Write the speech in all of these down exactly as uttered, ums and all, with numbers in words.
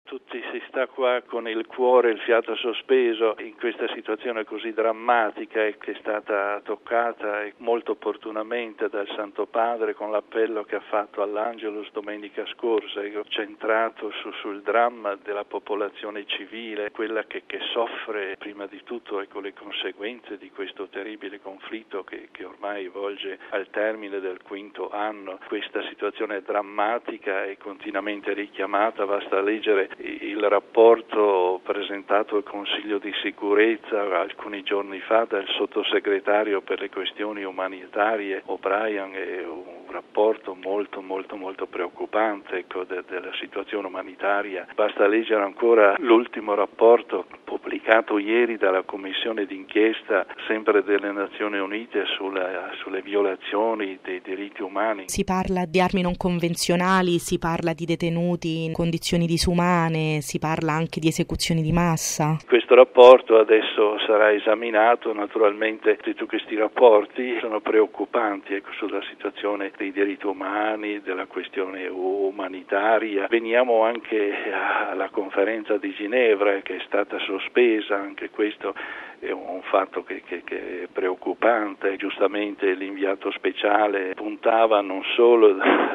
Tutti si sta qua con il cuore e il fiato sospeso in questa situazione così drammatica e che è stata toccata molto opportunamente dal Santo Padre con l'appello che ha fatto all'Angelus domenica scorsa, centrato su, sul dramma della popolazione civile, quella che, che soffre prima di tutto ecco, le conseguenze di questo terribile conflitto che, che ormai volge al termine del quinto anno. Questa situazione drammatica e continuamente richiamata, basta leggere il rapporto presentato al Consiglio di sicurezza alcuni giorni fa dal sottosegretario per le questioni umanitarie O'Brien, è un rapporto molto molto molto preoccupante ecco, de- della situazione umanitaria. Basta leggere ancora l'ultimo rapporto pubblicato ieri dalla Commissione d'inchiesta sempre delle Nazioni Unite sulla, sulle violazioni dei diritti umani. Si parla di armi non convenzionali, si parla di detenuti in condizioni disumane, si parla anche di esecuzioni di massa. Questo rapporto adesso sarà esaminato, naturalmente tutti questi rapporti sono preoccupanti ecco, sulla situazione dei diritti umani, della questione umanitaria. Veniamo anche alla conferenza di Ginevra che è stata sospesa, anche questo è un fatto che, che, che è preoccupante. Giustamente l'inviato speciale puntava non solo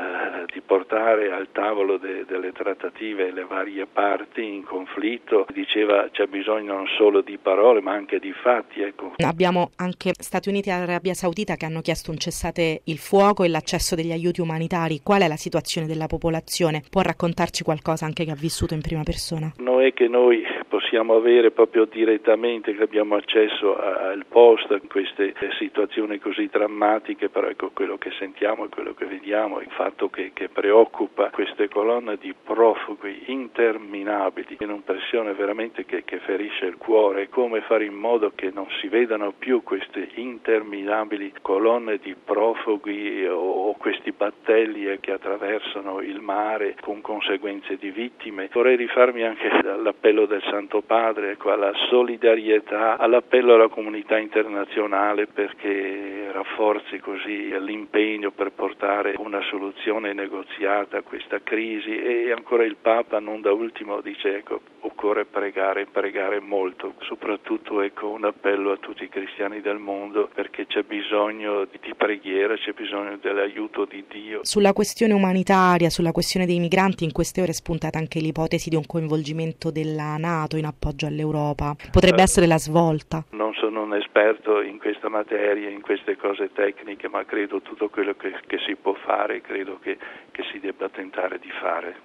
di portare al tavolo de, delle trattative le varie parti in conflitto, diceva c'è bisogno non solo di parole ma anche di fatti. Ecco. Abbiamo anche Stati Uniti e Arabia Saudita che hanno chiesto un cessate il fuoco e l'accesso degli aiuti umanitari. Qual è la situazione della popolazione? Può raccontarci qualcosa anche che ha vissuto in prima persona? Non è che noi possiamo avere proprio direttamente, che abbiamo accesso al posto in queste situazioni così drammatiche, però ecco quello che sentiamo e quello che vediamo, il fatto che, che preoccupa queste colonne di profughi interminabili, è un'impressione veramente che, che ferisce il cuore. Come fare in modo che non si vedano più queste interminabili colonne di profughi o, o questi battelli che attraversano il mare con conseguenze di vittime. Vorrei rifarmi anche all'appello del Santo Padre, ecco, alla solidarietà, all'appello alla comunità internazionale perché rafforzi così l'impegno per portare una soluzione negoziata a questa crisi. E ancora il Papa non da ultimo dice ecco occorre pregare, pregare molto, soprattutto ecco un appello a tutti i cristiani del mondo perché c'è bisogno di preghiera, c'è bisogno dell'aiuto di Dio. Sulla questione umanitaria, sulla questione dei migranti, in queste ore è spuntata anche l'ipotesi di un coinvolgimento della NATO in appoggio all'Europa. Potrebbe essere la svolta. Non sono un esperto in questa materia, in queste cose tecniche, ma credo tutto quello che, che si può fare, credo che, che si debba tentare di fare.